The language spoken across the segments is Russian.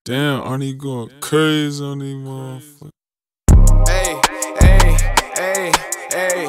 Damn, Arnie going crazy on these motherfuckers. Hey, hey, hey, hey,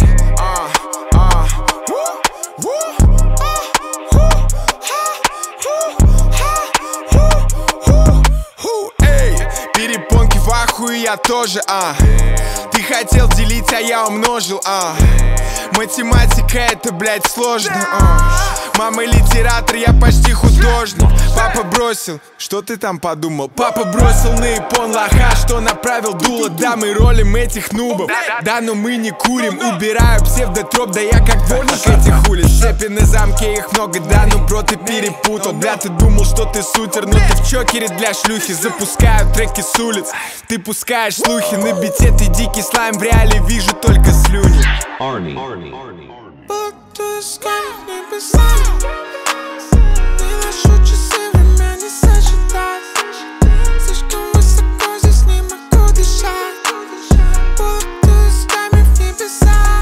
перепонки в ахуе, я тоже, Ты хотел делить, а я умножил, Математика это, блядь, сложно, Мама литератор, я почти художник. Папа бросил, что ты там подумал? Папа бросил на япон лоха, что направил дуло. Да, мы ролим этих нубов, да, но мы не курим. Убираю псевдотроп, да я как дворник этих улиц. Цепи на замке, их много, да, ну бро, ты перепутал. Бля, ты думал, что ты сутер, но ты в чокере для шлюхи. Запускаю треки с улиц, ты пускаешь слухи. На бите ты дикий слайм, в реале вижу только слюни. Arnie. Не ношу часы, время не сочетать. Слишком высоко, здесь не могу дышать. Полутусками в небесах.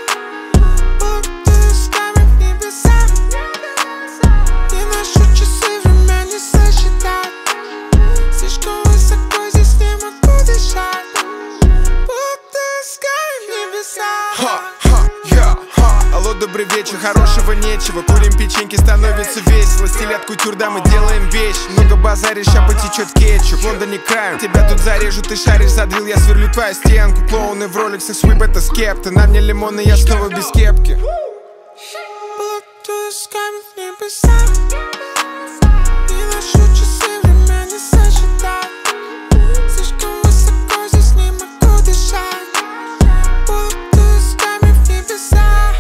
Полутусками в небесах. Не ношу часы, время не сочетать. Слишком высоко, здесь не могу дышать. Полутусками в небесах. Алло, добрый вечер, хорошего нечего. Курим печеньки, становится весело. Стиль от кутюр, да, мы делаем вещи. Много базаришь, ща потечет кетчуп. В Лондоне краем, тебя тут зарежу. Ты шаришь, задрил, я сверлю твою стенку. Клоуны в роликсах, свип это скепта. На мне лимоны, я снова без кепки. Полутусками в небесах. Не ношу часы, время не сочетать. Слишком высоко, здесь не могу дышать. Полутусками в небесах.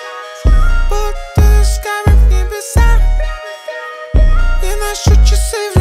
Полутусками в небесах. Не ношу часы,